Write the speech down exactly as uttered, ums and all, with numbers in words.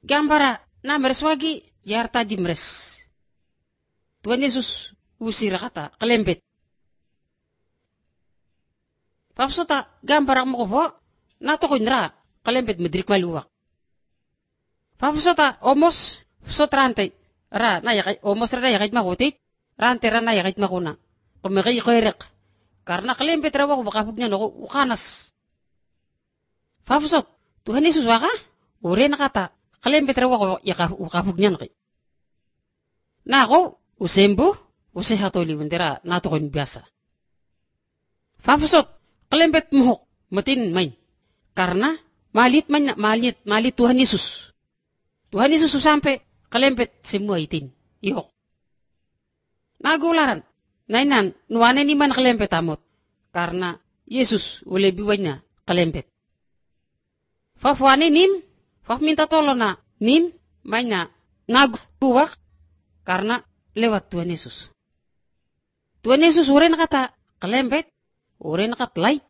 gambara na mereswagi yarta di meres. Tuhan Yesus usir kata kelembet. Papsota gambara mo ko po nato ko nra kelembet medrik maluwak. Papsota omos sotrante ra na yakay omos ra yakay makutit rante ra na yakay makuna. Kumikay koyrek karena kelembet rawa ko bakapug niya no ukanas. Papsot Tuhan Yesus waka ure na kata kelembet rawa ko yakapug ukapug niya no. Na ako usembo use hatoli wendera nato ko biasa. Papsot kelembet mohok matin main karena malit man malit malit Tuhan Yesus. Tuhan Yesus sampai kelembet semua itin ihok. Nagularan nainan nuane ni man kelembet amot karena Yesus ule biwanya kelembet. Fafwane nim faf minta tolong na nim mainnya naguwak karena lewat Tuhan Yesus. Tuhan Yesus ure kata kelembet ure nakat light